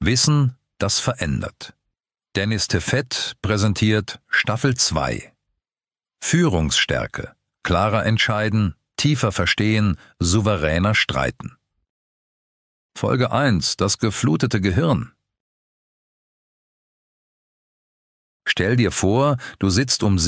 Wissen, das verändert. Dennis Tefet präsentiert Staffel 2. Führungsstärke. Klarer entscheiden, tiefer verstehen, souveräner streiten. Folge 1. Das geflutete Gehirn. Stell dir vor, du sitzt um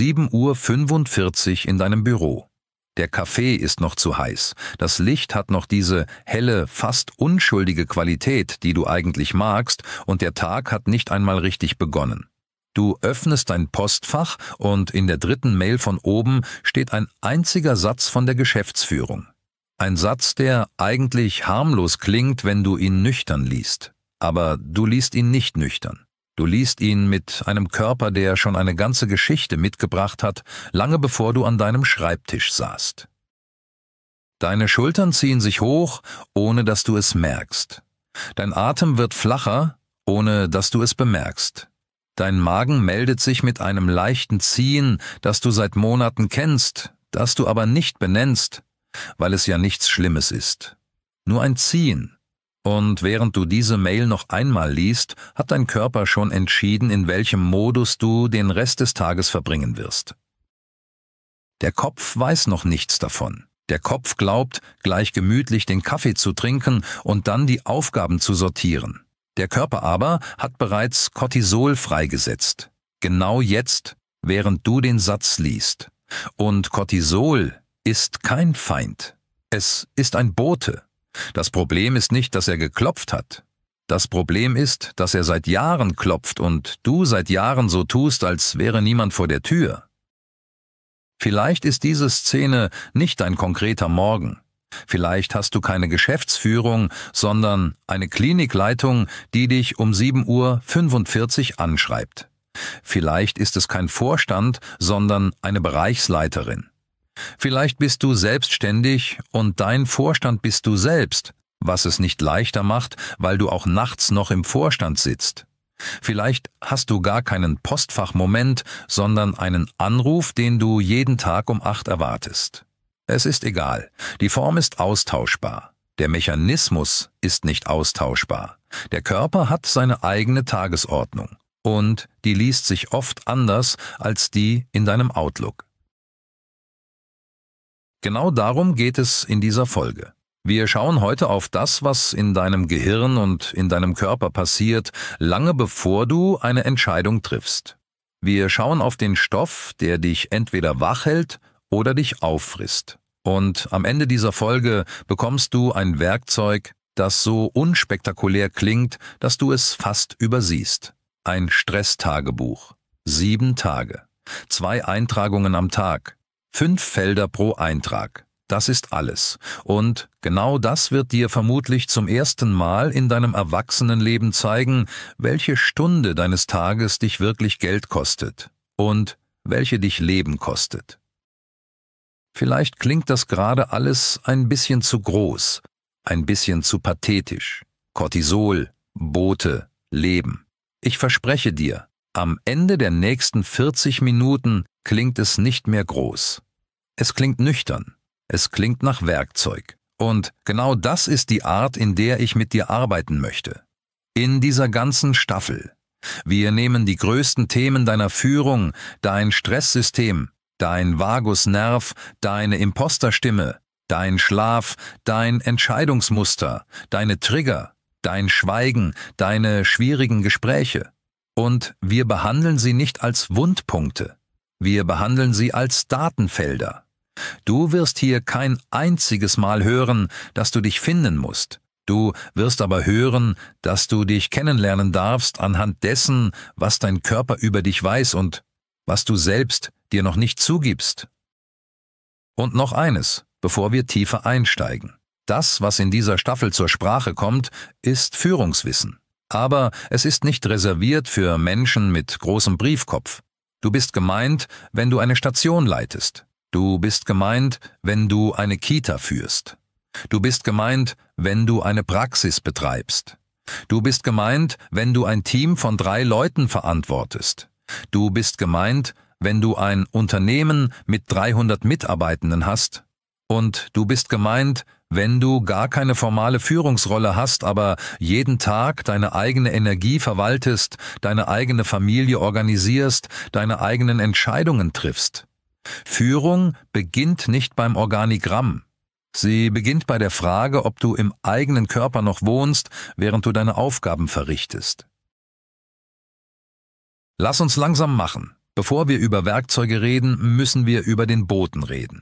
7:45 Uhr in deinem Büro. Der Kaffee ist noch zu heiß, das Licht hat noch diese helle, fast unschuldige Qualität, die du eigentlich magst, und der Tag hat nicht einmal richtig begonnen. Du öffnest dein Postfach und in der 3. Mail von oben steht ein einziger Satz von der Geschäftsführung. Ein Satz, der eigentlich harmlos klingt, wenn du ihn nüchtern liest. Aber du liest ihn nicht nüchtern. Du liest ihn mit einem Körper, der schon eine ganze Geschichte mitgebracht hat, lange bevor du an deinem Schreibtisch saßt. Deine Schultern ziehen sich hoch, ohne dass du es merkst. Dein Atem wird flacher, ohne dass du es bemerkst. Dein Magen meldet sich mit einem leichten Ziehen, das du seit Monaten kennst, das du aber nicht benennst, weil es ja nichts Schlimmes ist. Nur ein Ziehen. Und während du diese Mail noch einmal liest, hat dein Körper schon entschieden, in welchem Modus du den Rest des Tages verbringen wirst. Der Kopf weiß noch nichts davon. Der Kopf glaubt, gleich gemütlich den Kaffee zu trinken und dann die Aufgaben zu sortieren. Der Körper aber hat bereits Cortisol freigesetzt. Genau jetzt, während du den Satz liest. Und Cortisol ist kein Feind. Es ist ein Bote. Das Problem ist nicht, dass er geklopft hat. Das Problem ist, dass er seit Jahren klopft und du seit Jahren so tust, als wäre niemand vor der Tür. Vielleicht ist diese Szene nicht dein konkreter Morgen. Vielleicht hast du keine Geschäftsführung, sondern eine Klinikleitung, die dich um 7:45 Uhr anschreibt. Vielleicht ist es kein Vorstand, sondern eine Bereichsleiterin. Vielleicht bist du selbstständig und dein Vorstand bist du selbst, was es nicht leichter macht, weil du auch nachts noch im Vorstand sitzt. Vielleicht hast du gar keinen Postfachmoment, sondern einen Anruf, den du jeden Tag um 8 erwartest. Es ist egal, die Form ist austauschbar. Der Mechanismus ist nicht austauschbar. Der Körper hat seine eigene Tagesordnung und die liest sich oft anders als die in deinem Outlook. Genau darum geht es in dieser Folge. Wir schauen heute auf das, was in deinem Gehirn und in deinem Körper passiert, lange bevor du eine Entscheidung triffst. Wir schauen auf den Stoff, der dich entweder wach hält oder dich auffrisst. Und am Ende dieser Folge bekommst du ein Werkzeug, das so unspektakulär klingt, dass du es fast übersiehst. Ein Stresstagebuch. 7 Tage. 2 Eintragungen am Tag. 5 Felder pro Eintrag. Das ist alles. Und genau das wird dir vermutlich zum ersten Mal in deinem Erwachsenenleben zeigen, welche Stunde deines Tages dich wirklich Geld kostet und welche dich Leben kostet. Vielleicht klingt das gerade alles ein bisschen zu groß, ein bisschen zu pathetisch. Cortisol, Boote, Leben. Ich verspreche dir, am Ende der nächsten 40 Minuten klingt es nicht mehr groß. Es klingt nüchtern. Es klingt nach Werkzeug. Und genau das ist die Art, in der ich mit dir arbeiten möchte. In dieser ganzen Staffel. Wir nehmen die größten Themen deiner Führung, dein Stresssystem, dein Vagusnerv, deine Imposterstimme, dein Schlaf, dein Entscheidungsmuster, deine Trigger, dein Schweigen, deine schwierigen Gespräche. Und wir behandeln sie nicht als Wundpunkte. Wir behandeln sie als Datenfelder. Du wirst hier kein einziges Mal hören, dass du dich finden musst. Du wirst aber hören, dass du dich kennenlernen darfst anhand dessen, was dein Körper über dich weiß und was du selbst dir noch nicht zugibst. Und noch eines, bevor wir tiefer einsteigen. Das, was in dieser Staffel zur Sprache kommt, ist Führungswissen. Aber es ist nicht reserviert für Menschen mit großem Briefkopf. Du bist gemeint, wenn du eine Station leitest. Du bist gemeint, wenn du eine Kita führst. Du bist gemeint, wenn du eine Praxis betreibst. Du bist gemeint, wenn du ein Team von 3 Leuten verantwortest. Du bist gemeint, wenn du ein Unternehmen mit 300 Mitarbeitenden hast. Und du bist gemeint, Wenn du gar keine formale Führungsrolle hast, aber jeden Tag deine eigene Energie verwaltest, deine eigene Familie organisierst, deine eigenen Entscheidungen triffst. Führung beginnt nicht beim Organigramm. Sie beginnt bei der Frage, ob du im eigenen Körper noch wohnst, während du deine Aufgaben verrichtest. Lass uns langsam machen. Bevor wir über Werkzeuge reden, müssen wir über den Boten reden.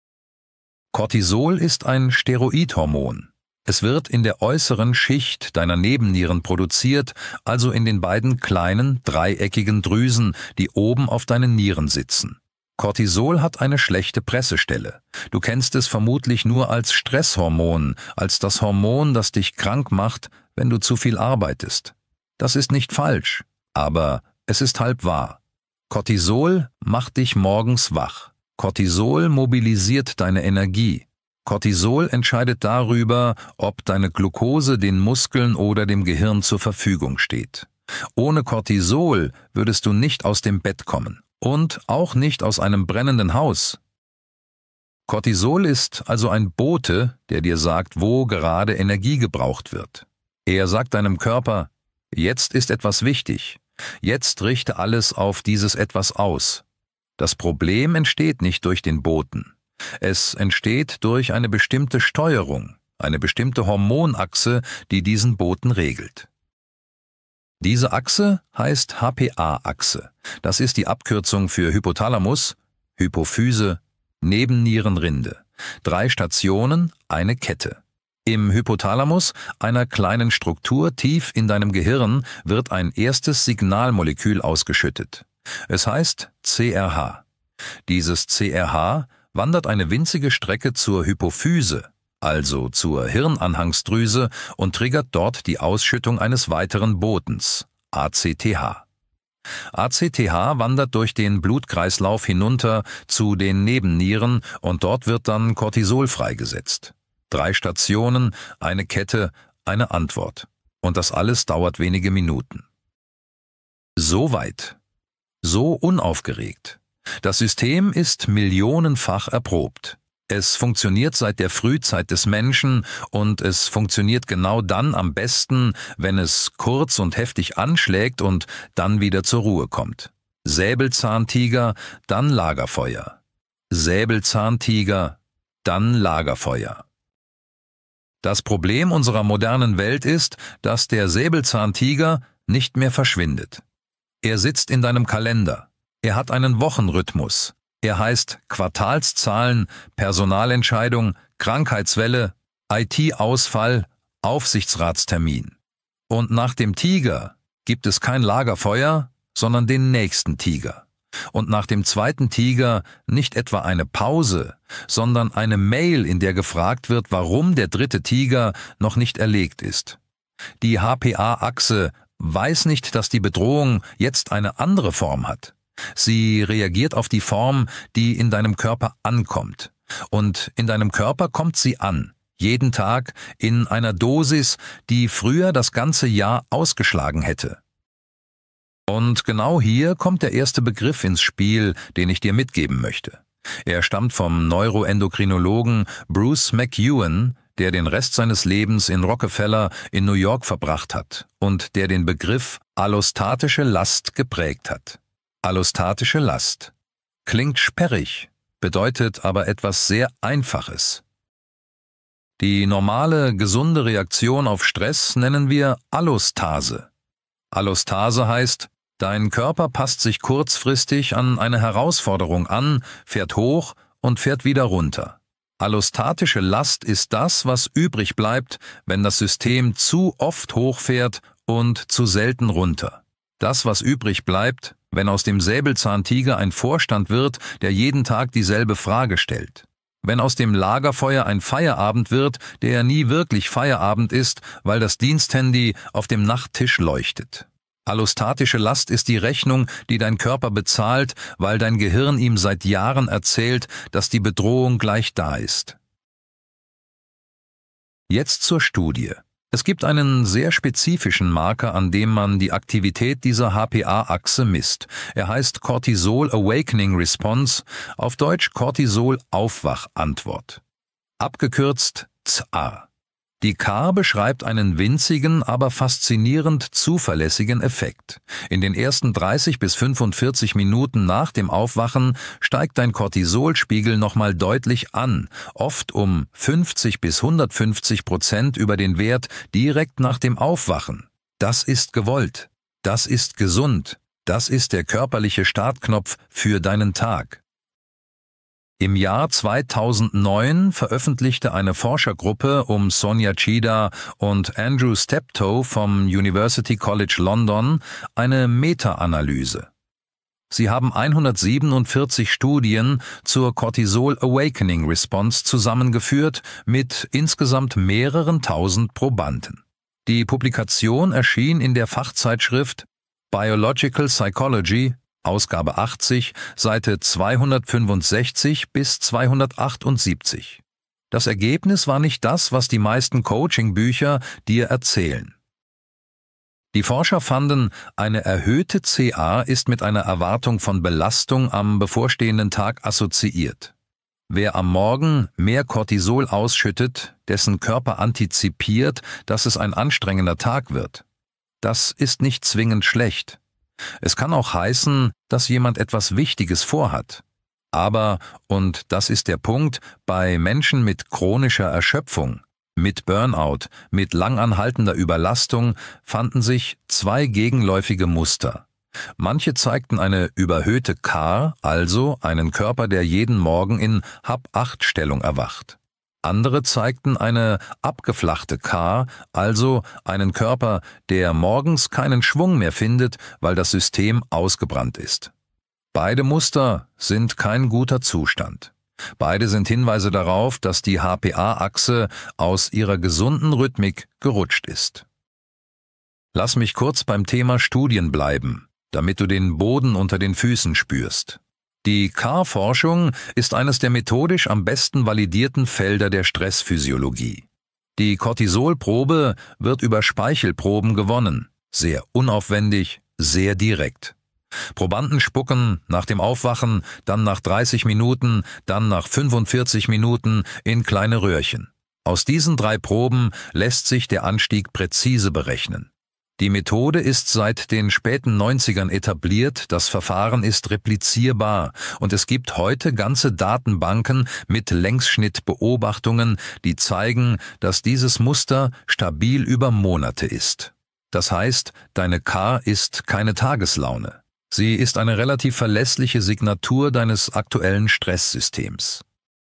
Cortisol ist ein Steroidhormon. Es wird in der äußeren Schicht deiner Nebennieren produziert, also in den beiden kleinen, dreieckigen Drüsen, die oben auf deinen Nieren sitzen. Cortisol hat eine schlechte Pressestelle. Du kennst es vermutlich nur als Stresshormon, als das Hormon, das dich krank macht, wenn du zu viel arbeitest. Das ist nicht falsch, aber es ist halb wahr. Cortisol macht dich morgens wach. Cortisol mobilisiert deine Energie. Cortisol entscheidet darüber, ob deine Glucose den Muskeln oder dem Gehirn zur Verfügung steht. Ohne Cortisol würdest du nicht aus dem Bett kommen und auch nicht aus einem brennenden Haus. Cortisol ist also ein Bote, der dir sagt, wo gerade Energie gebraucht wird. Er sagt deinem Körper, jetzt ist etwas wichtig, jetzt richte alles auf dieses Etwas aus. Das Problem entsteht nicht durch den Boten. Es entsteht durch eine bestimmte Steuerung, eine bestimmte Hormonachse, die diesen Boten regelt. Diese Achse heißt HPA-Achse. Das ist die Abkürzung für Hypothalamus, Hypophyse, Nebennierenrinde. 3 Stationen, eine Kette. Im Hypothalamus, einer kleinen Struktur tief in deinem Gehirn, wird ein erstes Signalmolekül ausgeschüttet. Es heißt CRH. Dieses CRH wandert eine winzige Strecke zur Hypophyse, also zur Hirnanhangsdrüse, und triggert dort die Ausschüttung eines weiteren Botens, ACTH. ACTH wandert durch den Blutkreislauf hinunter zu den Nebennieren und dort wird dann Cortisol freigesetzt. 3 Stationen, eine Kette, eine Antwort. Und das alles dauert wenige Minuten. So weit. So unaufgeregt. Das System ist millionenfach erprobt. Es funktioniert seit der Frühzeit des Menschen und es funktioniert genau dann am besten, wenn es kurz und heftig anschlägt und dann wieder zur Ruhe kommt. Säbelzahntiger, dann Lagerfeuer. Säbelzahntiger, dann Lagerfeuer. Das Problem unserer modernen Welt ist, dass der Säbelzahntiger nicht mehr verschwindet. Er sitzt in deinem Kalender. Er hat einen Wochenrhythmus. Er heißt Quartalszahlen, Personalentscheidung, Krankheitswelle, IT-Ausfall, Aufsichtsratstermin. Und nach dem Tiger gibt es kein Lagerfeuer, sondern den nächsten Tiger. Und nach dem zweiten Tiger nicht etwa eine Pause, sondern eine Mail, in der gefragt wird, warum der dritte Tiger noch nicht erlegt ist. Die HPA-Achse weiß nicht, dass die Bedrohung jetzt eine andere Form hat. Sie reagiert auf die Form, die in deinem Körper ankommt. Und in deinem Körper kommt sie an, jeden Tag in einer Dosis, die früher das ganze Jahr ausgeschlagen hätte. Und genau hier kommt der erste Begriff ins Spiel, den ich dir mitgeben möchte. Er stammt vom Neuroendokrinologen Bruce McEwen, der den Rest seines Lebens in Rockefeller in New York verbracht hat und der den Begriff allostatische Last geprägt hat. Allostatische Last. Klingt sperrig, bedeutet aber etwas sehr Einfaches. Die normale, gesunde Reaktion auf Stress nennen wir Allostase. Allostase heißt, dein Körper passt sich kurzfristig an eine Herausforderung an, fährt hoch und fährt wieder runter. Allostatische Last ist das, was übrig bleibt, wenn das System zu oft hochfährt und zu selten runter. Das, was übrig bleibt, wenn aus dem Säbelzahntiger ein Vorstand wird, der jeden Tag dieselbe Frage stellt. Wenn aus dem Lagerfeuer ein Feierabend wird, der nie wirklich Feierabend ist, weil das Diensthandy auf dem Nachttisch leuchtet. Allostatische Last ist die Rechnung, die dein Körper bezahlt, weil dein Gehirn ihm seit Jahren erzählt, dass die Bedrohung gleich da ist. Jetzt zur Studie. Es gibt einen sehr spezifischen Marker, an dem man die Aktivität dieser HPA-Achse misst. Er heißt Cortisol Awakening Response, auf Deutsch Cortisol Aufwachantwort. Abgekürzt CA. Die K beschreibt einen winzigen, aber faszinierend zuverlässigen Effekt. In den ersten 30 bis 45 Minuten nach dem Aufwachen steigt dein Cortisolspiegel nochmal deutlich an, oft um 50 bis 150% über den Wert direkt nach dem Aufwachen. Das ist gewollt. Das ist gesund. Das ist der körperliche Startknopf für deinen Tag. Im Jahr 2009 veröffentlichte eine Forschergruppe um Sonia Chida und Andrew Steptoe vom University College London eine Meta-Analyse. Sie haben 147 Studien zur Cortisol Awakening Response zusammengeführt mit insgesamt mehreren tausend Probanden. Die Publikation erschien in der Fachzeitschrift Biological Psychology, Ausgabe 80, Seite 265 bis 278. Das Ergebnis war nicht das, was die meisten Coaching-Bücher dir erzählen. Die Forscher fanden, eine erhöhte CA ist mit einer Erwartung von Belastung am bevorstehenden Tag assoziiert. Wer am Morgen mehr Cortisol ausschüttet, dessen Körper antizipiert, dass es ein anstrengender Tag wird. Das ist nicht zwingend schlecht. Es kann auch heißen, dass jemand etwas Wichtiges vorhat. Aber, und das ist der Punkt, bei Menschen mit chronischer Erschöpfung, mit Burnout, mit langanhaltender Überlastung fanden sich zwei gegenläufige Muster. Manche zeigten eine überhöhte K, also einen Körper, der jeden Morgen in Hab-8-Stellung erwacht. Andere zeigten eine abgeflachte K, also einen Körper, der morgens keinen Schwung mehr findet, weil das System ausgebrannt ist. Beide Muster sind kein guter Zustand. Beide sind Hinweise darauf, dass die HPA-Achse aus ihrer gesunden Rhythmik gerutscht ist. Lass mich kurz beim Thema Studien bleiben, damit du den Boden unter den Füßen spürst. Die K-Forschung ist eines der methodisch am besten validierten Felder der Stressphysiologie. Die Cortisolprobe wird über Speichelproben gewonnen, sehr unaufwendig, sehr direkt. Probanden spucken nach dem Aufwachen, dann nach 30 Minuten, dann nach 45 Minuten in kleine Röhrchen. Aus diesen 3 Proben lässt sich der Anstieg präzise berechnen. Die Methode ist seit den späten 90ern etabliert, das Verfahren ist replizierbar und es gibt heute ganze Datenbanken mit Längsschnittbeobachtungen, die zeigen, dass dieses Muster stabil über Monate ist. Das heißt, deine K ist keine Tageslaune. Sie ist eine relativ verlässliche Signatur deines aktuellen Stresssystems.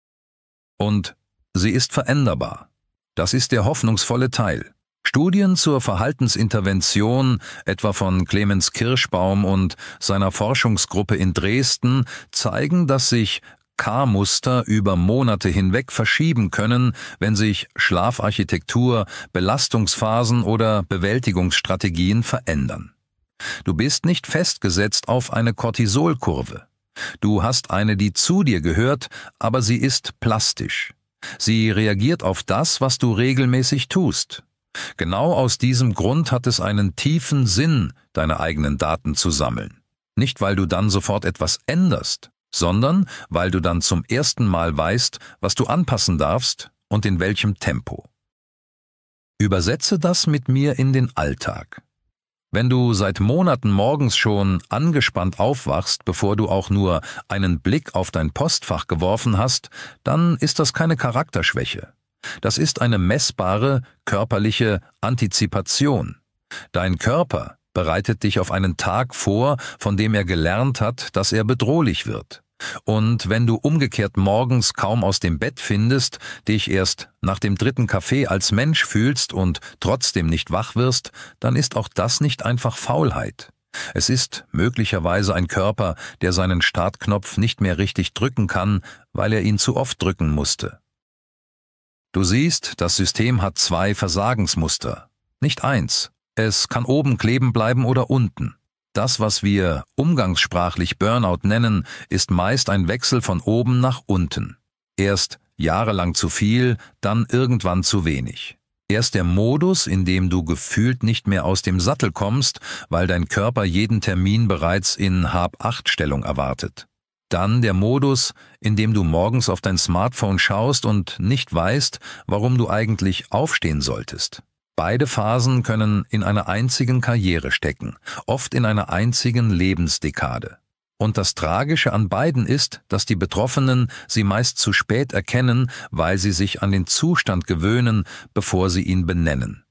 Und sie ist veränderbar. Das ist der hoffnungsvolle Teil. Studien zur Verhaltensintervention, etwa von Clemens Kirschbaum und seiner Forschungsgruppe in Dresden, zeigen, dass sich K-Muster über Monate hinweg verschieben können, wenn sich Schlafarchitektur, Belastungsphasen oder Bewältigungsstrategien verändern. Du bist nicht festgesetzt auf eine Cortisolkurve. Du hast eine, die zu dir gehört, aber sie ist plastisch. Sie reagiert auf das, was du regelmäßig tust. Genau aus diesem Grund hat es einen tiefen Sinn, deine eigenen Daten zu sammeln. Nicht, weil du dann sofort etwas änderst, sondern weil du dann zum ersten Mal weißt, was du anpassen darfst und in welchem Tempo. Übersetze das mit mir in den Alltag. Wenn du seit Monaten morgens schon angespannt aufwachst, bevor du auch nur einen Blick auf dein Postfach geworfen hast, dann ist das keine Charakterschwäche. Das ist eine messbare, körperliche Antizipation. Dein Körper bereitet dich auf einen Tag vor, von dem er gelernt hat, dass er bedrohlich wird. Und wenn du umgekehrt morgens kaum aus dem Bett findest, dich erst nach dem 3. Kaffee als Mensch fühlst und trotzdem nicht wach wirst, dann ist auch das nicht einfach Faulheit. Es ist möglicherweise ein Körper, der seinen Startknopf nicht mehr richtig drücken kann, weil er ihn zu oft drücken musste. Du siehst, das System hat 2 Versagensmuster, nicht 1. Es kann oben kleben bleiben oder unten. Das, was wir umgangssprachlich Burnout nennen, ist meist ein Wechsel von oben nach unten. Erst jahrelang zu viel, dann irgendwann zu wenig. Erst der Modus, in dem du gefühlt nicht mehr aus dem Sattel kommst, weil dein Körper jeden Termin bereits in Hab-8-Stellung erwartet. Dann der Modus, in dem du morgens auf dein Smartphone schaust und nicht weißt, warum du eigentlich aufstehen solltest. Beide Phasen können in einer einzigen Karriere stecken, oft in einer einzigen Lebensdekade. Und das Tragische an beiden ist, dass die Betroffenen sie meist zu spät erkennen, weil sie sich an den Zustand gewöhnen, bevor sie ihn benennen.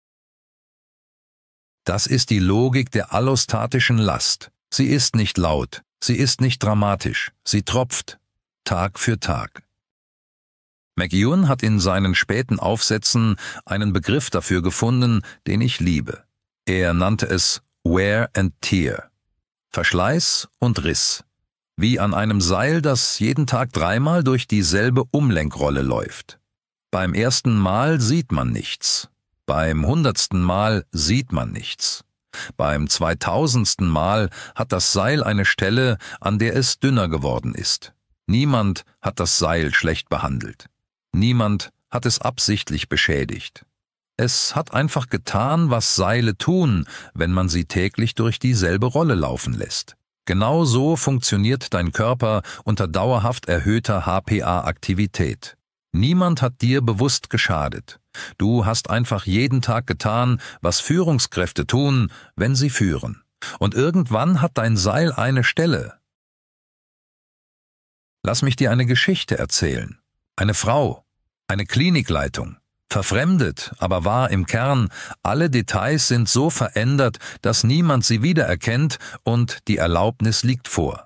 Das ist die Logik der allostatischen Last. Sie ist nicht laut, sie ist nicht dramatisch, sie tropft, Tag für Tag. McEwan hat in seinen späten Aufsätzen einen Begriff dafür gefunden, den ich liebe. Er nannte es Wear and Tear. Verschleiß und Riss. Wie an einem Seil, das jeden Tag 3-mal durch dieselbe Umlenkrolle läuft. Beim ersten Mal sieht man nichts. Beim 100. Mal sieht man nichts. Beim 2000. Mal hat das Seil eine Stelle, an der es dünner geworden ist. Niemand hat das Seil schlecht behandelt. Niemand hat es absichtlich beschädigt. Es hat einfach getan, was Seile tun, wenn man sie täglich durch dieselbe Rolle laufen lässt. Genau so funktioniert dein Körper unter dauerhaft erhöhter HPA-Aktivität. Niemand hat dir bewusst geschadet. Du hast einfach jeden Tag getan, was Führungskräfte tun, wenn sie führen. Und irgendwann hat dein Seil eine Stelle. Lass mich dir eine Geschichte erzählen. Eine Frau, eine Klinikleitung. Verfremdet, aber wahr im Kern, alle Details sind so verändert, dass niemand sie wiedererkennt und die Erlaubnis liegt vor.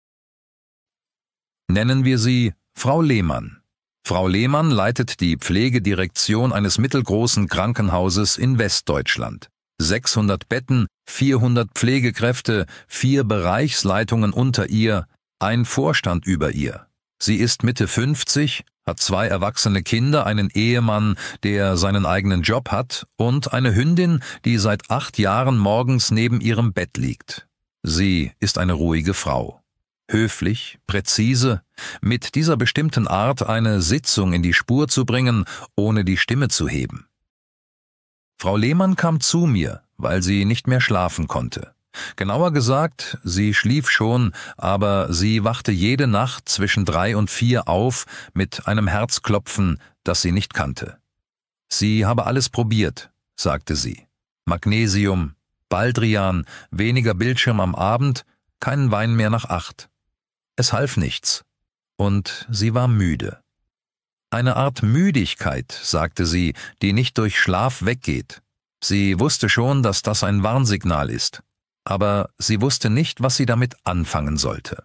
Nennen wir sie Frau Lehmann. Frau Lehmann leitet die Pflegedirektion eines mittelgroßen Krankenhauses in Westdeutschland. 600 Betten, 400 Pflegekräfte, 4 Bereichsleitungen unter ihr, ein Vorstand über ihr. Sie ist Mitte 50, hat 2 erwachsene Kinder, einen Ehemann, der seinen eigenen Job hat, und eine Hündin, die seit 8 Jahren morgens neben ihrem Bett liegt. Sie ist eine ruhige Frau. Höflich, präzise, mit dieser bestimmten Art eine Sitzung in die Spur zu bringen, ohne die Stimme zu heben. Frau Lehmann kam zu mir, weil sie nicht mehr schlafen konnte. Genauer gesagt, sie schlief schon, aber sie wachte jede Nacht zwischen 3 und 4 auf mit einem Herzklopfen, das sie nicht kannte. Sie habe alles probiert, sagte sie. Magnesium, Baldrian, weniger Bildschirm am Abend, keinen Wein mehr nach 8. Es half nichts. Und sie war müde. Eine Art Müdigkeit, sagte sie, die nicht durch Schlaf weggeht. Sie wusste schon, dass das ein Warnsignal ist. Aber sie wusste nicht, was sie damit anfangen sollte.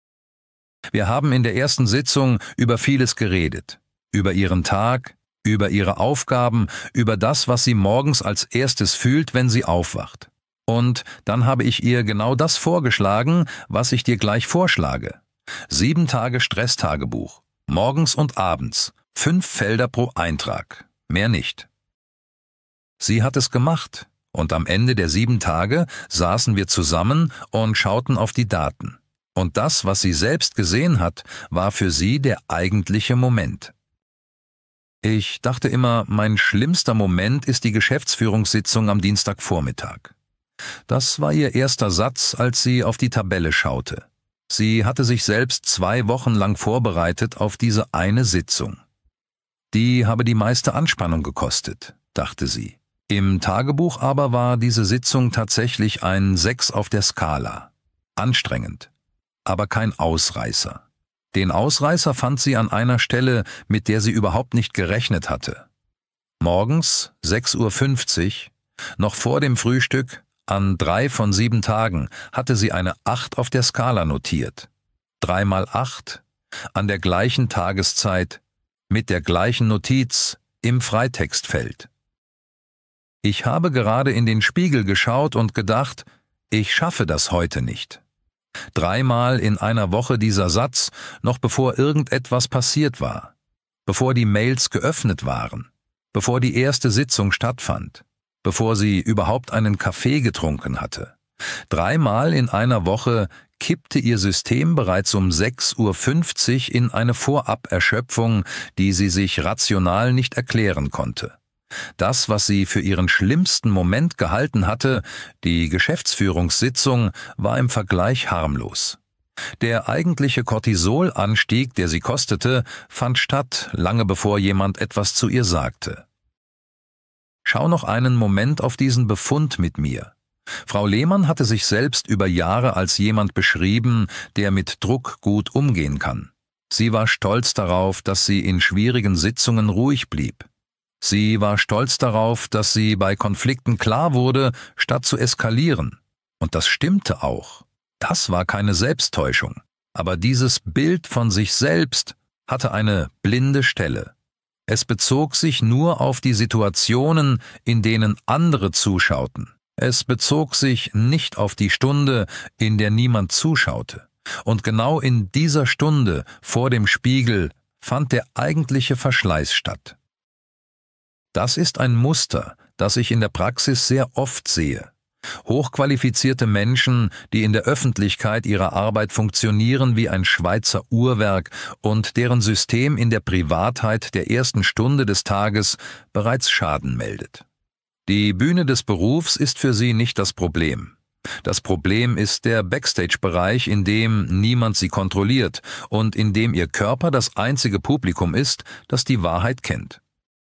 Wir haben in der ersten Sitzung über vieles geredet. Über ihren Tag, über ihre Aufgaben, über das, was sie morgens als erstes fühlt, wenn sie aufwacht. Und dann habe ich ihr genau das vorgeschlagen, was ich dir gleich vorschlage. 7 Tage Stresstagebuch, morgens und abends, 5 Felder pro Eintrag, mehr nicht. Sie hat es gemacht. Und am Ende der 7 Tage saßen wir zusammen und schauten auf die Daten. Und das, was sie selbst gesehen hat, war für sie der eigentliche Moment. Ich dachte immer, mein schlimmster Moment ist die Geschäftsführungssitzung am Dienstagvormittag. Das war ihr erster Satz, als sie auf die Tabelle schaute. Sie hatte sich selbst 2 Wochen lang vorbereitet auf diese eine Sitzung. Die habe die meiste Anspannung gekostet, dachte sie. Im Tagebuch aber war diese Sitzung tatsächlich ein 6 auf der Skala. Anstrengend, aber kein Ausreißer. Den Ausreißer fand sie an einer Stelle, mit der sie überhaupt nicht gerechnet hatte. Morgens 6:50 Uhr, noch vor dem Frühstück, an 3 von 7 Tagen, hatte sie eine 8 auf der Skala notiert. 3 mal 8, an der gleichen Tageszeit, mit der gleichen Notiz, im Freitextfeld. Ich habe gerade in den Spiegel geschaut und gedacht, ich schaffe das heute nicht. 3-mal in einer Woche dieser Satz, noch bevor irgendetwas passiert war, bevor die Mails geöffnet waren, bevor die erste Sitzung stattfand, bevor sie überhaupt einen Kaffee getrunken hatte. 3-mal in einer Woche kippte ihr System bereits um 6:50 Uhr in eine Vorab-Erschöpfung, die sie sich rational nicht erklären konnte. Das, was sie für ihren schlimmsten Moment gehalten hatte, die Geschäftsführungssitzung, war im Vergleich harmlos. Der eigentliche Cortisolanstieg, der sie kostete, fand statt, lange bevor jemand etwas zu ihr sagte. Schau noch einen Moment auf diesen Befund mit mir. Frau Lehmann hatte sich selbst über Jahre als jemand beschrieben, der mit Druck gut umgehen kann. Sie war stolz darauf, dass sie in schwierigen Sitzungen ruhig blieb. Sie war stolz darauf, dass sie bei Konflikten klar wurde, statt zu eskalieren. Und das stimmte auch. Das war keine Selbsttäuschung. Aber dieses Bild von sich selbst hatte eine blinde Stelle. Es bezog sich nur auf die Situationen, in denen andere zuschauten. Es bezog sich nicht auf die Stunde, in der niemand zuschaute. Und genau in dieser Stunde vor dem Spiegel fand der eigentliche Verschleiß statt. Das ist ein Muster, das ich in der Praxis sehr oft sehe. Hochqualifizierte Menschen, die in der Öffentlichkeit ihrer Arbeit funktionieren wie ein Schweizer Uhrwerk und deren System in der Privatheit der ersten Stunde des Tages bereits Schaden meldet. Die Bühne des Berufs ist für sie nicht das Problem. Das Problem ist der Backstage-Bereich, in dem niemand sie kontrolliert und in dem ihr Körper das einzige Publikum ist, das die Wahrheit kennt.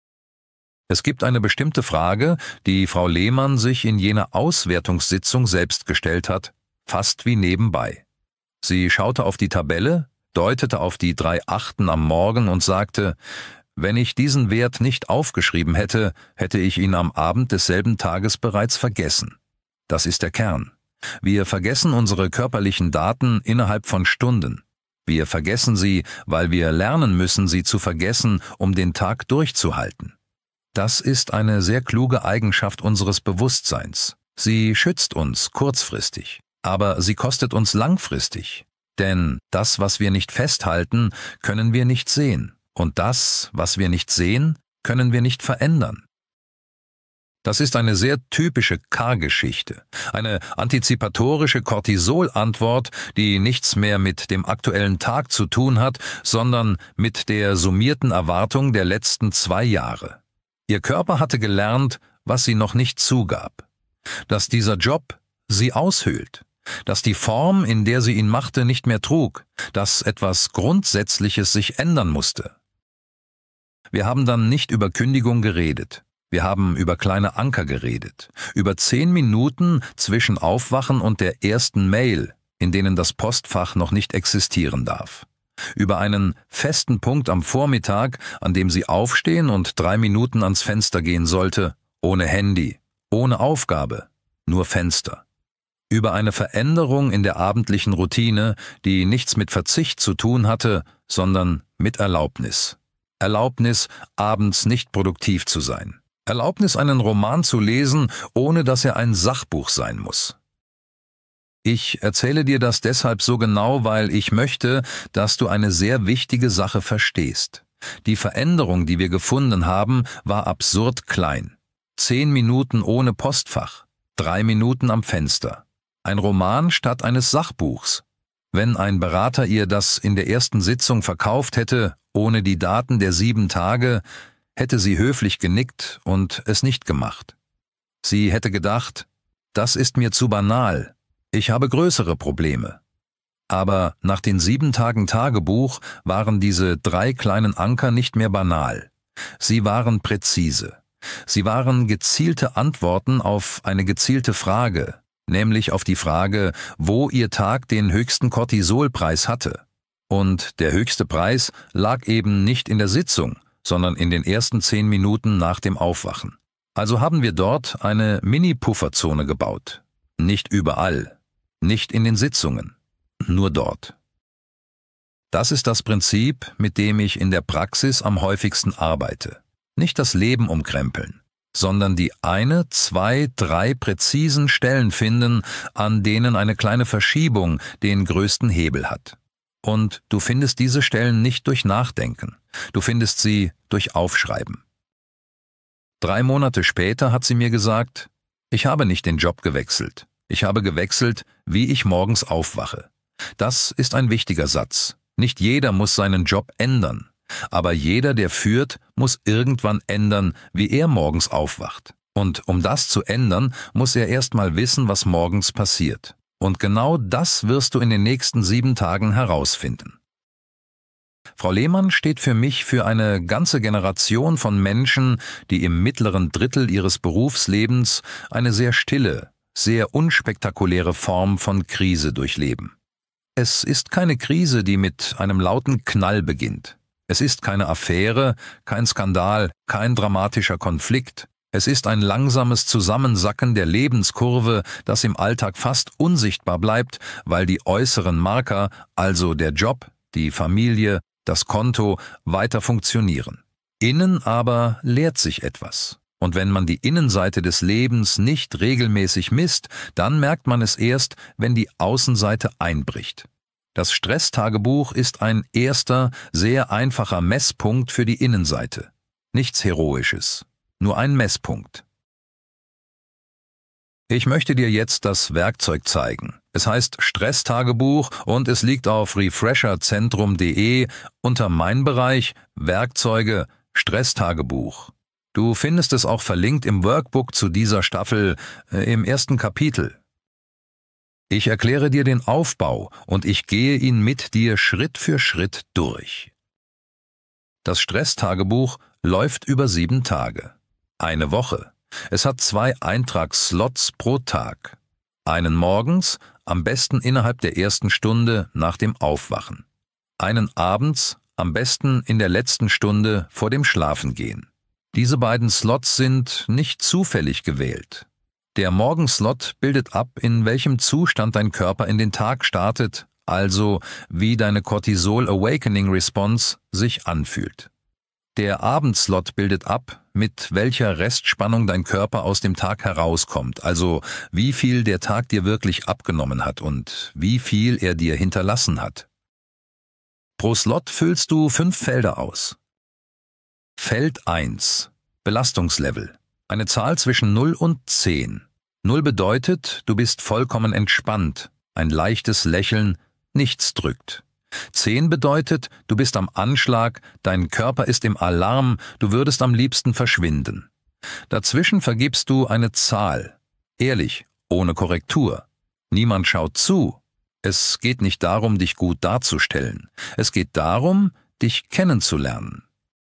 Es gibt eine bestimmte Frage, die Frau Lehmann sich in jener Auswertungssitzung selbst gestellt hat, fast wie nebenbei. Sie schaute auf die Tabelle, deutete auf die 3 Achten am Morgen und sagte: Wenn ich diesen Wert nicht aufgeschrieben hätte, hätte ich ihn am Abend desselben Tages bereits vergessen. Das ist der Kern. Wir vergessen unsere körperlichen Daten innerhalb von Stunden. Wir vergessen sie, weil wir lernen müssen, sie zu vergessen, um den Tag durchzuhalten. Das ist eine sehr kluge Eigenschaft unseres Bewusstseins. Sie schützt uns kurzfristig, aber sie kostet uns langfristig. Denn das, was wir nicht festhalten, können wir nicht sehen. Und das, was wir nicht sehen, können wir nicht verändern. Das ist eine sehr typische K-Geschichte, eine antizipatorische Cortisol-Antwort, die nichts mehr mit dem aktuellen Tag zu tun hat, sondern mit der summierten Erwartung der letzten 2 Jahre. Ihr Körper hatte gelernt, was sie noch nicht zugab. Dass dieser Job sie aushöhlt. Dass die Form, in der sie ihn machte, nicht mehr trug. Dass etwas Grundsätzliches sich ändern musste. Wir haben dann nicht über Kündigung geredet. Wir haben über kleine Anker geredet. Über 10 Minuten zwischen Aufwachen und der ersten Mail, in denen das Postfach noch nicht existieren darf. Über einen festen Punkt am Vormittag, an dem sie aufstehen und 3 Minuten ans Fenster gehen sollte, ohne Handy, ohne Aufgabe, nur Fenster. Über eine Veränderung in der abendlichen Routine, die nichts mit Verzicht zu tun hatte, sondern mit Erlaubnis. Erlaubnis, abends nicht produktiv zu sein. Erlaubnis, einen Roman zu lesen, ohne dass er ein Sachbuch sein muss. Ich erzähle dir das deshalb so genau, weil ich möchte, dass du eine sehr wichtige Sache verstehst. Die Veränderung, die wir gefunden haben, war absurd klein. 10 Minuten ohne Postfach, 3 Minuten am Fenster. Ein Roman statt eines Sachbuchs. Wenn ein Berater ihr das in der ersten Sitzung verkauft hätte, ohne die Daten der 7 Tage, hätte sie höflich genickt und es nicht gemacht. Sie hätte gedacht, das ist mir zu banal. Ich habe größere Probleme. Aber nach den 7 Tagen Tagebuch waren diese 3 kleinen Anker nicht mehr banal. Sie waren präzise. Sie waren gezielte Antworten auf eine gezielte Frage, nämlich auf die Frage, wo ihr Tag den höchsten Cortisolpreis hatte. Und der höchste Preis lag eben nicht in der Sitzung, sondern in den ersten 10 Minuten nach dem Aufwachen. Also haben wir dort eine Mini-Pufferzone gebaut. Nicht überall. Nicht in den Sitzungen, nur dort. Das ist das Prinzip, mit dem ich in der Praxis am häufigsten arbeite. Nicht das Leben umkrempeln, sondern die 1, 2, 3 präzisen Stellen finden, an denen eine kleine Verschiebung den größten Hebel hat. Und du findest diese Stellen nicht durch Nachdenken, du findest sie durch Aufschreiben. 3 Monate später hat sie mir gesagt, ich habe nicht den Job gewechselt. Ich habe gewechselt, wie ich morgens aufwache. Das ist ein wichtiger Satz. Nicht jeder muss seinen Job ändern, aber jeder, der führt, muss irgendwann ändern, wie er morgens aufwacht. Und um das zu ändern, muss er erst mal wissen, was morgens passiert. Und genau das wirst du in den nächsten 7 Tagen herausfinden. Frau Lehmann steht für mich für eine ganze Generation von Menschen, die im mittleren Drittel ihres Berufslebens eine sehr stille, sehr unspektakuläre Form von Krise durchleben. Es ist keine Krise, die mit einem lauten Knall beginnt. Es ist keine Affäre, kein Skandal, kein dramatischer Konflikt. Es ist ein langsames Zusammensacken der Lebenskurve, das im Alltag fast unsichtbar bleibt, weil die äußeren Marker, also der Job, die Familie, das Konto, weiter funktionieren. Innen aber leert sich etwas. Und wenn man die Innenseite des Lebens nicht regelmäßig misst, dann merkt man es erst, wenn die Außenseite einbricht. Das Stresstagebuch ist ein erster, sehr einfacher Messpunkt für die Innenseite. Nichts Heroisches, nur ein Messpunkt. Ich möchte dir jetzt das Werkzeug zeigen. Es heißt Stresstagebuch und es liegt auf refresherzentrum.de unter Mein Bereich Werkzeuge Stresstagebuch. Du findest es auch verlinkt im Workbook zu dieser Staffel im 1. Kapitel. Ich erkläre dir den Aufbau und ich gehe ihn mit dir Schritt für Schritt durch. Das Stresstagebuch läuft über 7 Tage. Eine Woche. Es hat 2 Eintragsslots pro Tag. Einen morgens, am besten innerhalb der ersten Stunde nach dem Aufwachen. Einen abends, am besten in der letzten Stunde vor dem Schlafengehen. Diese beiden Slots sind nicht zufällig gewählt. Der Morgenslot bildet ab, in welchem Zustand dein Körper in den Tag startet, also wie deine Cortisol-Awakening-Response sich anfühlt. Der Abendslot bildet ab, mit welcher Restspannung dein Körper aus dem Tag herauskommt, also wie viel der Tag dir wirklich abgenommen hat und wie viel er dir hinterlassen hat. Pro Slot füllst du 5 Felder aus. Feld 1. Belastungslevel. Eine Zahl zwischen 0 und 10. 0 bedeutet, du bist vollkommen entspannt, ein leichtes Lächeln, nichts drückt. 10 bedeutet, du bist am Anschlag, dein Körper ist im Alarm, du würdest am liebsten verschwinden. Dazwischen vergibst du eine Zahl. Ehrlich, ohne Korrektur. Niemand schaut zu. Es geht nicht darum, dich gut darzustellen. Es geht darum, dich kennenzulernen.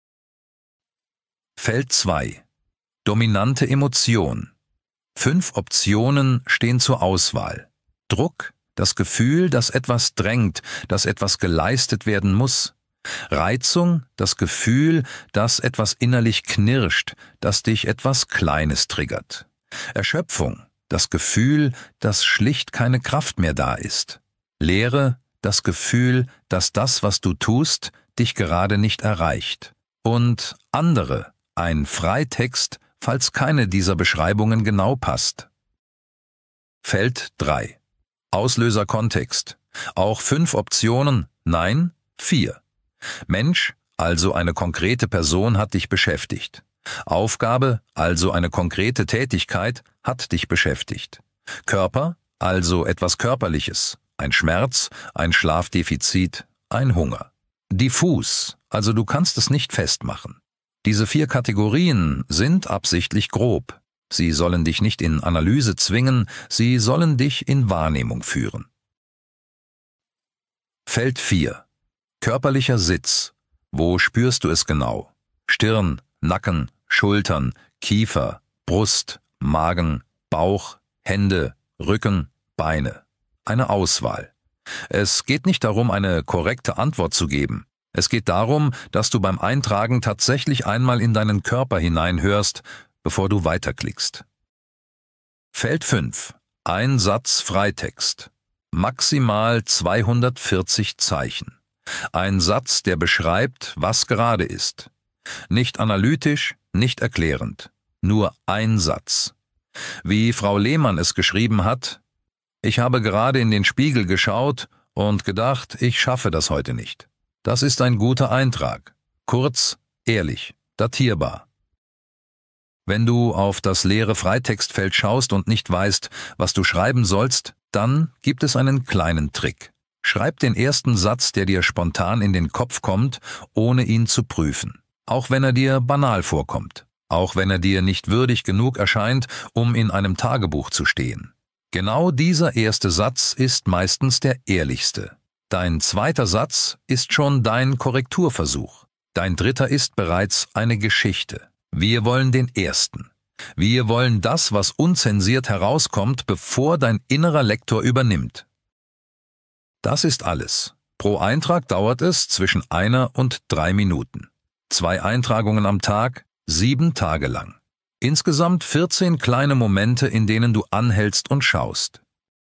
Feld 2. Dominante Emotion. 5 Optionen stehen zur Auswahl. Druck, das Gefühl, dass etwas drängt, dass etwas geleistet werden muss. Reizung, das Gefühl, dass etwas innerlich knirscht, dass dich etwas Kleines triggert. Erschöpfung, das Gefühl, dass schlicht keine Kraft mehr da ist. Leere, das Gefühl, dass das, was du tust, dich gerade nicht erreicht. Und andere, ein Freitext, falls keine dieser Beschreibungen genau passt. Feld 3. Auslöser-Kontext. Auch 5 Optionen, nein, 4. Mensch, also eine konkrete Person, hat dich beschäftigt. Aufgabe, also eine konkrete Tätigkeit, hat dich beschäftigt. Körper, also etwas Körperliches. Ein Schmerz, ein Schlafdefizit, ein Hunger. Diffus, also du kannst es nicht festmachen. Diese 4 Kategorien sind absichtlich grob. Sie sollen dich nicht in Analyse zwingen, sie sollen dich in Wahrnehmung führen. Feld 4. Körperlicher Sitz. Wo spürst du es genau? Stirn, Nacken, Schultern, Kiefer, Brust, Magen, Bauch, Hände, Rücken, Beine. Eine Auswahl. Es geht nicht darum, eine korrekte Antwort zu geben. Es geht darum, dass du beim Eintragen tatsächlich einmal in deinen Körper hineinhörst, bevor du weiterklickst. Feld 5. Ein Satz Freitext. Maximal 240 Zeichen. Ein Satz, der beschreibt, was gerade ist. Nicht analytisch, nicht erklärend. Nur ein Satz. Wie Frau Lehmann es geschrieben hat: Ich habe gerade in den Spiegel geschaut und gedacht, ich schaffe das heute nicht. Das ist ein guter Eintrag. Kurz, ehrlich, datierbar. Wenn du auf das leere Freitextfeld schaust und nicht weißt, was du schreiben sollst, dann gibt es einen kleinen Trick. Schreib den ersten Satz, der dir spontan in den Kopf kommt, ohne ihn zu prüfen. Auch wenn er dir banal vorkommt. Auch wenn er dir nicht würdig genug erscheint, um in einem Tagebuch zu stehen. Genau dieser erste Satz ist meistens der ehrlichste. Dein zweiter Satz ist schon dein Korrekturversuch. Dein dritter ist bereits eine Geschichte. Wir wollen den ersten. Wir wollen das, was unzensiert herauskommt, bevor dein innerer Lektor übernimmt. Das ist alles. Pro Eintrag dauert es zwischen 1 und 3 Minuten. 2 Eintragungen am Tag, 7 Tage lang. Insgesamt 14 kleine Momente, in denen du anhältst und schaust.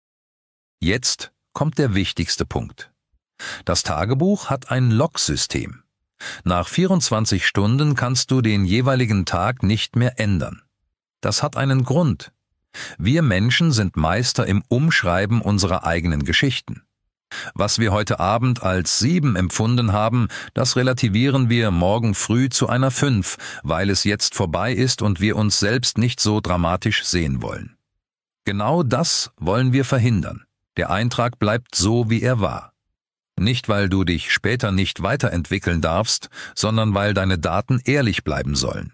Jetzt kommt der wichtigste Punkt. Das Tagebuch hat ein Logsystem. Nach 24 Stunden kannst du den jeweiligen Tag nicht mehr ändern. Das hat einen Grund. Wir Menschen sind Meister im Umschreiben unserer eigenen Geschichten. Was wir heute Abend als 7 empfunden haben, das relativieren wir morgen früh zu einer 5, weil es jetzt vorbei ist und wir uns selbst nicht so dramatisch sehen wollen. Genau das wollen wir verhindern. Der Eintrag bleibt so, wie er war. Nicht, weil du dich später nicht weiterentwickeln darfst, sondern weil deine Daten ehrlich bleiben sollen.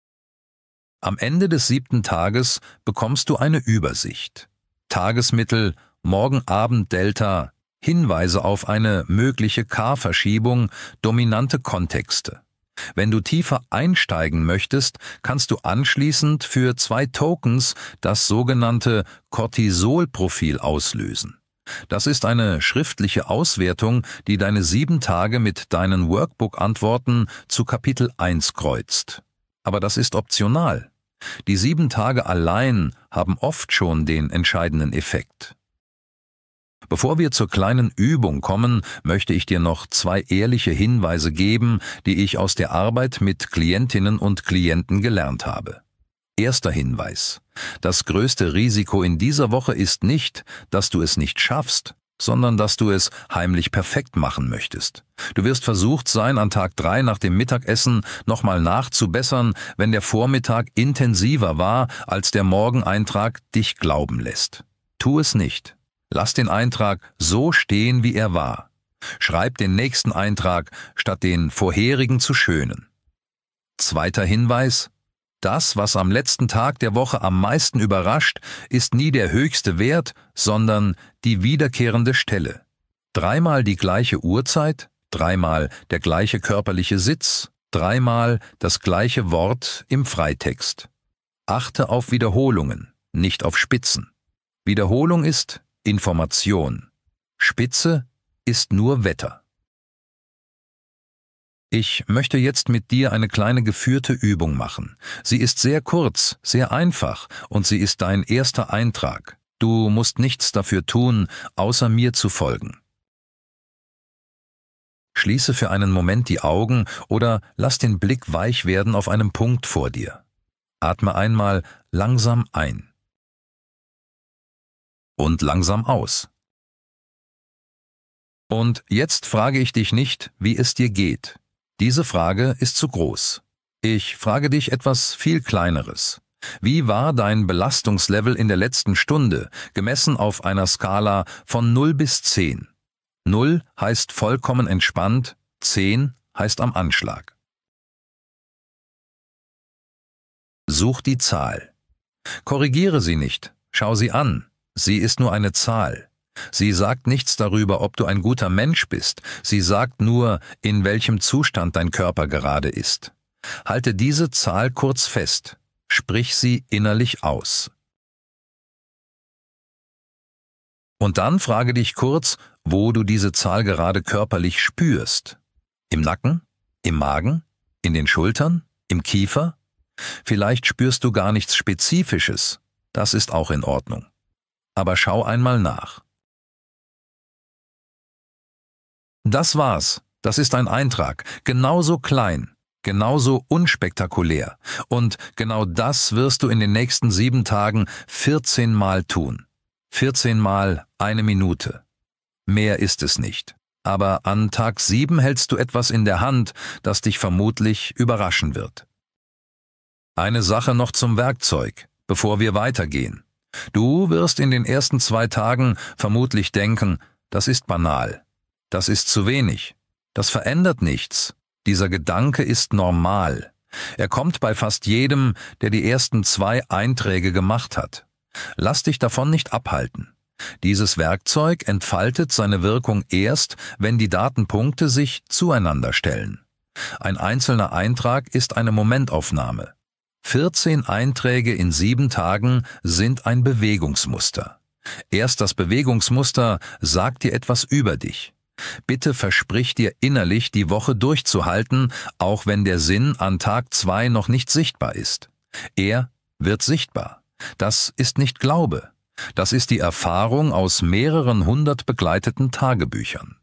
Am Ende des 7. Tages bekommst du eine Übersicht. Tagesmittel, Morgen-Abend-Delta, Hinweise auf eine mögliche K-Verschiebung, dominante Kontexte. Wenn du tiefer einsteigen möchtest, kannst du anschließend für 2 Tokens das sogenannte Cortisol-Profil auslösen. Das ist eine schriftliche Auswertung, die deine 7 Tage mit deinen Workbook-Antworten zu Kapitel 1 kreuzt. Aber das ist optional. Die 7 Tage allein haben oft schon den entscheidenden Effekt. Bevor wir zur kleinen Übung kommen, möchte ich dir noch 2 ehrliche Hinweise geben, die ich aus der Arbeit mit Klientinnen und Klienten gelernt habe. Erster Hinweis: Das größte Risiko in dieser Woche ist nicht, dass du es nicht schaffst, sondern dass du es heimlich perfekt machen möchtest. Du wirst versucht sein, an Tag 3 nach dem Mittagessen nochmal nachzubessern, wenn der Vormittag intensiver war, als der Morgeneintrag dich glauben lässt. Tu es nicht. Lass den Eintrag so stehen, wie er war. Schreib den nächsten Eintrag, statt den vorherigen zu schönen. Zweiter Hinweis: Das, was am letzten Tag der Woche am meisten überrascht, ist nie der höchste Wert, sondern die wiederkehrende Stelle. 3-mal die gleiche Uhrzeit, 3-mal der gleiche körperliche Sitz, 3-mal das gleiche Wort im Freitext. Achte auf Wiederholungen, nicht auf Spitzen. Wiederholung ist Information. Spitze ist nur Wetter. Ich möchte jetzt mit dir eine kleine geführte Übung machen. Sie ist sehr kurz, sehr einfach und sie ist dein erster Eintrag. Du musst nichts dafür tun, außer mir zu folgen. Schließe für einen Moment die Augen oder lass den Blick weich werden auf einem Punkt vor dir. Atme einmal langsam ein und langsam aus. Und jetzt frage ich dich nicht, wie es dir geht. Diese Frage ist zu groß. Ich frage dich etwas viel Kleineres. Wie war dein Belastungslevel in der letzten Stunde, gemessen auf einer Skala von 0 bis 10? 0 heißt vollkommen entspannt, 10 heißt am Anschlag. Such die Zahl. Korrigiere sie nicht, schau sie an. Sie ist nur eine Zahl. Sie sagt nichts darüber, ob du ein guter Mensch bist. Sie sagt nur, in welchem Zustand dein Körper gerade ist. Halte diese Zahl kurz fest. Sprich sie innerlich aus. Und dann frage dich kurz, wo du diese Zahl gerade körperlich spürst. Im Nacken? Im Magen? In den Schultern? Im Kiefer? Vielleicht spürst du gar nichts Spezifisches. Das ist auch in Ordnung. Aber schau einmal nach. Das war's. Das ist ein Eintrag. Genauso klein, genauso unspektakulär. Und genau das wirst du in den nächsten 7 Tagen 14 Mal tun. 14 Mal 1 Minute. Mehr ist es nicht. Aber an Tag 7 hältst du etwas in der Hand, das dich vermutlich überraschen wird. Eine Sache noch zum Werkzeug, bevor wir weitergehen. Du wirst in den ersten 2 Tagen vermutlich denken, das ist banal. Das ist zu wenig. Das verändert nichts. Dieser Gedanke ist normal. Er kommt bei fast jedem, der die ersten 2 Einträge gemacht hat. Lass dich davon nicht abhalten. Dieses Werkzeug entfaltet seine Wirkung erst, wenn die Datenpunkte sich zueinander stellen. Ein einzelner Eintrag ist eine Momentaufnahme. 14 Einträge in 7 Tagen sind ein Bewegungsmuster. Erst das Bewegungsmuster sagt dir etwas über dich. Bitte versprich dir innerlich, die Woche durchzuhalten, auch wenn der Sinn an Tag 2 noch nicht sichtbar ist. Er wird sichtbar. Das ist nicht Glaube. Das ist die Erfahrung aus mehreren 100 begleiteten Tagebüchern.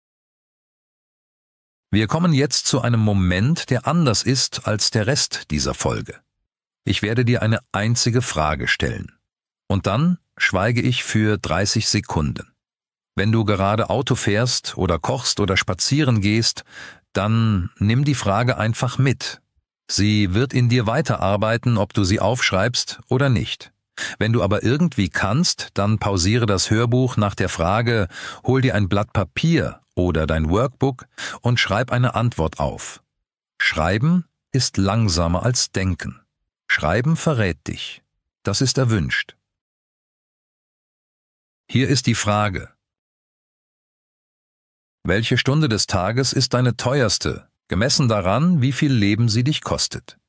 Wir kommen jetzt zu einem Moment, der anders ist als der Rest dieser Folge. Ich werde dir eine einzige Frage stellen. Und dann schweige ich für 30 Sekunden. Wenn du gerade Auto fährst oder kochst oder spazieren gehst, dann nimm die Frage einfach mit. Sie wird in dir weiterarbeiten, ob du sie aufschreibst oder nicht. Wenn du aber irgendwie kannst, dann pausiere das Hörbuch nach der Frage, hol dir ein Blatt Papier oder dein Workbook und schreib eine Antwort auf. Schreiben ist langsamer als Denken. Schreiben verrät dich. Das ist erwünscht. Hier ist die Frage. Welche Stunde des Tages ist deine teuerste, gemessen daran, wie viel Leben sie dich kostet?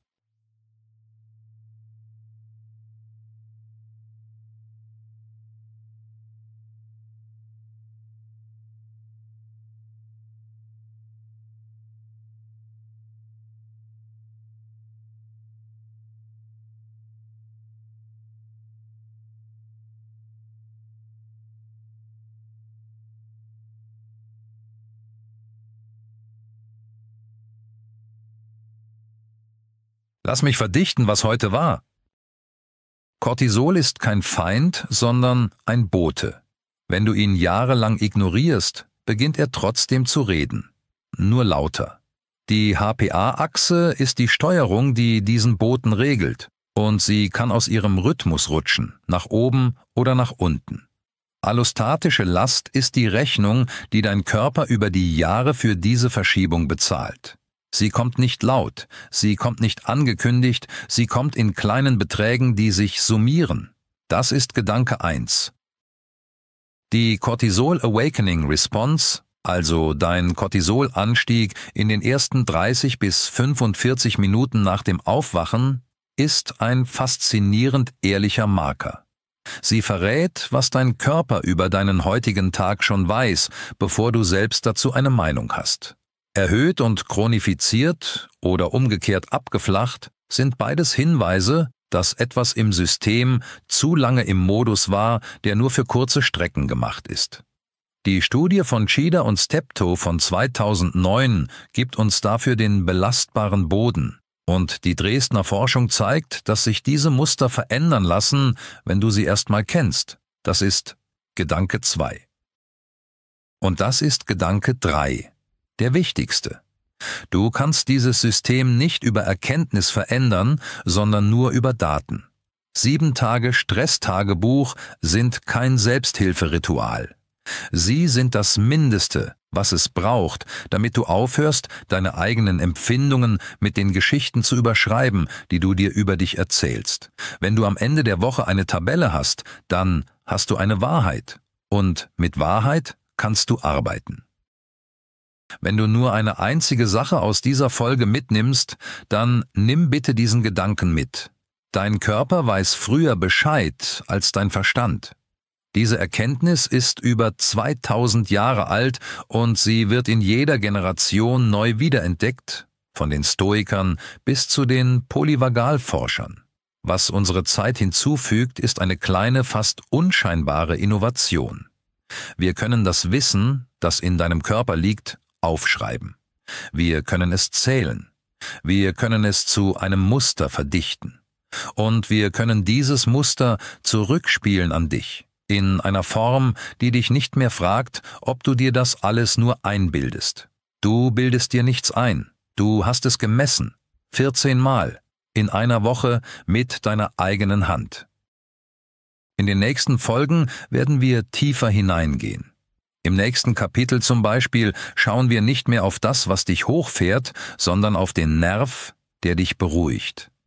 Lass mich verdichten, was heute war. Cortisol ist kein Feind, sondern ein Bote. Wenn du ihn jahrelang ignorierst, beginnt er trotzdem zu reden. Nur lauter. Die HPA-Achse ist die Steuerung, die diesen Boten regelt, und sie kann aus ihrem Rhythmus rutschen, nach oben oder nach unten. Allostatische Last ist die Rechnung, die dein Körper über die Jahre für diese Verschiebung bezahlt. Sie kommt nicht laut, sie kommt nicht angekündigt, sie kommt in kleinen Beträgen, die sich summieren. Das ist Gedanke 1. Die Cortisol Awakening Response, also dein Cortisolanstieg in den ersten 30 bis 45 Minuten nach dem Aufwachen, ist ein faszinierend ehrlicher Marker. Sie verrät, was dein Körper über deinen heutigen Tag schon weiß, bevor du selbst dazu eine Meinung hast. Erhöht und chronifiziert oder umgekehrt abgeflacht sind beides Hinweise, dass etwas im System zu lange im Modus war, der nur für kurze Strecken gemacht ist. Die Studie von Tschida und Steptoe von 2009 gibt uns dafür den belastbaren Boden. Und die Dresdner Forschung zeigt, dass sich diese Muster verändern lassen, wenn du sie erstmal kennst. Das ist Gedanke 2. Und das ist Gedanke 3. Der wichtigste. Du kannst dieses System nicht über Erkenntnis verändern, sondern nur über Daten. 7 Tage Stresstagebuch sind kein Selbsthilferitual. Sie sind das Mindeste, was es braucht, damit du aufhörst, deine eigenen Empfindungen mit den Geschichten zu überschreiben, die du dir über dich erzählst. Wenn du am Ende der Woche eine Tabelle hast, dann hast du eine Wahrheit. Und mit Wahrheit kannst du arbeiten. Wenn du nur eine einzige Sache aus dieser Folge mitnimmst, dann nimm bitte diesen Gedanken mit. Dein Körper weiß früher Bescheid als dein Verstand. Diese Erkenntnis ist über 2000 Jahre alt und sie wird in jeder Generation neu wiederentdeckt, von den Stoikern bis zu den Polyvagalforschern. Was unsere Zeit hinzufügt, ist eine kleine, fast unscheinbare Innovation. Wir können das Wissen, das in deinem Körper liegt, aufschreiben. Wir können es zählen. Wir können es zu einem Muster verdichten. Und wir können dieses Muster zurückspielen an dich, in einer Form, die dich nicht mehr fragt, ob du dir das alles nur einbildest. Du bildest dir nichts ein. Du hast es gemessen. 14 Mal. In einer Woche mit deiner eigenen Hand. In den nächsten Folgen werden wir tiefer hineingehen. Im nächsten Kapitel zum Beispiel schauen wir nicht mehr auf das, was dich hochfährt, sondern auf den Nerv, der dich beruhigt.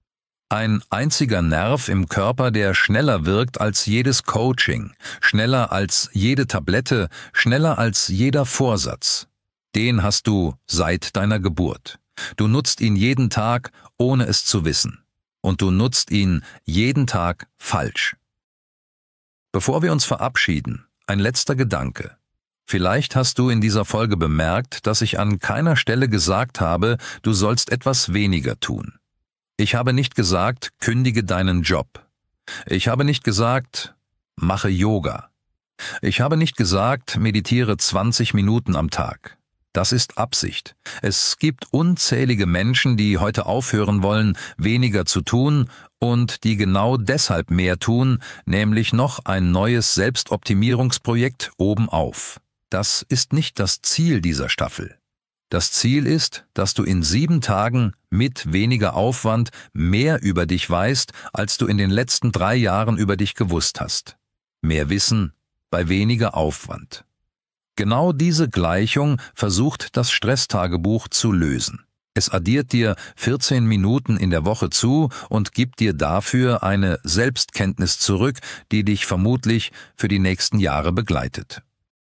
Ein einziger Nerv im Körper, der schneller wirkt als jedes Coaching, schneller als jede Tablette, schneller als jeder Vorsatz. Den hast du seit deiner Geburt. Du nutzt ihn jeden Tag, ohne es zu wissen. Und du nutzt ihn jeden Tag falsch. Bevor wir uns verabschieden, ein letzter Gedanke. Vielleicht hast du in dieser Folge bemerkt, dass ich an keiner Stelle gesagt habe, du sollst etwas weniger tun. Ich habe nicht gesagt, kündige deinen Job. Ich habe nicht gesagt, mache Yoga. Ich habe nicht gesagt, meditiere 20 Minuten am Tag. Das ist Absicht. Es gibt unzählige Menschen, die heute aufhören wollen, weniger zu tun und die genau deshalb mehr tun, nämlich noch ein neues Selbstoptimierungsprojekt obenauf. Das ist nicht das Ziel dieser Staffel. Das Ziel ist, dass du in 7 Tagen mit weniger Aufwand mehr über dich weißt, als du in den letzten 3 Jahren über dich gewusst hast. Mehr Wissen bei weniger Aufwand. Genau diese Gleichung versucht das Stresstagebuch zu lösen. Es addiert dir 14 Minuten in der Woche zu und gibt dir dafür eine Selbstkenntnis zurück, die dich vermutlich für die nächsten Jahre begleitet.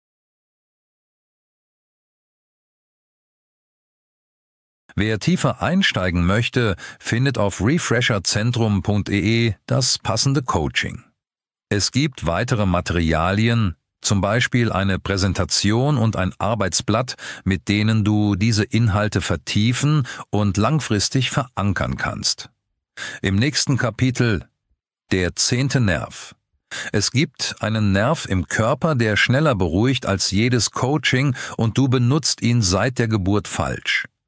Wer tiefer einsteigen möchte, findet auf refresherzentrum.de das passende Coaching. Es gibt weitere Materialien, zum Beispiel eine Präsentation und ein Arbeitsblatt, mit denen du diese Inhalte vertiefen und langfristig verankern kannst. Im nächsten Kapitel der 10. Nerv. Es gibt einen Nerv im Körper, der schneller beruhigt als jedes Coaching und du benutzt ihn seit der Geburt falsch.